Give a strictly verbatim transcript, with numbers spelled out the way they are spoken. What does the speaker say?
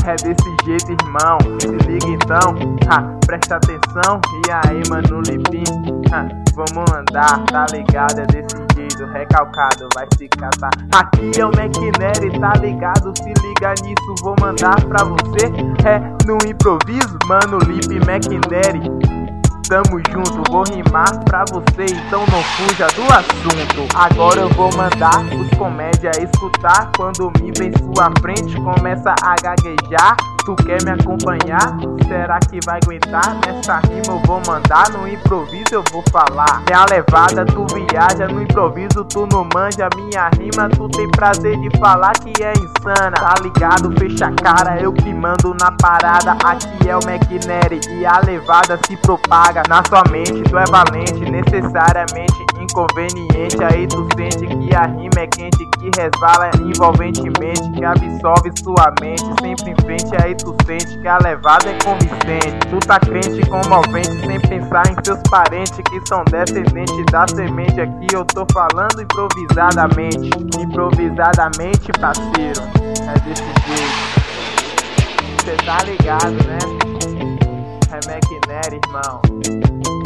É desse jeito, irmão, se liga então, ha, presta atenção. E aí, mano, Lipim, ha, vamos andar, tá ligado? É desse jeito, recalcado, vai se catar. Aqui é o McNary, tá ligado? Se liga nisso, vou mandar pra você. É no improviso, mano, Lip McNary. Tamo junto, vou rimar pra você, então não fuja do assunto. Agora eu vou mandar os comédia escutar. Quando me vem sua frente, começa a gaguejar. Tu quer me acompanhar? Será que vai aguentar? Nessa rima eu vou mandar, no improviso eu vou falar. É a levada, tu viaja, no improviso tu não manja. Minha rima tu tem prazer de falar que é insana. Tá ligado? Fecha a cara, eu que mando na parada. Aqui é o McNary e a levada se propaga na sua mente. Tu é valente, necessariamente inconveniente. Aí tu sente que a rima é quente, que resvala envolventemente, que absorve sua mente. Sempre em frente, aí tu sente que a levada é convincente. Tu tá crente, comovente, sem pensar em seus parentes que são descendentes da semente. Aqui eu tô falando improvisadamente, improvisadamente, parceiro. É desse jeito, cê tá ligado, né? É McNary, irmão.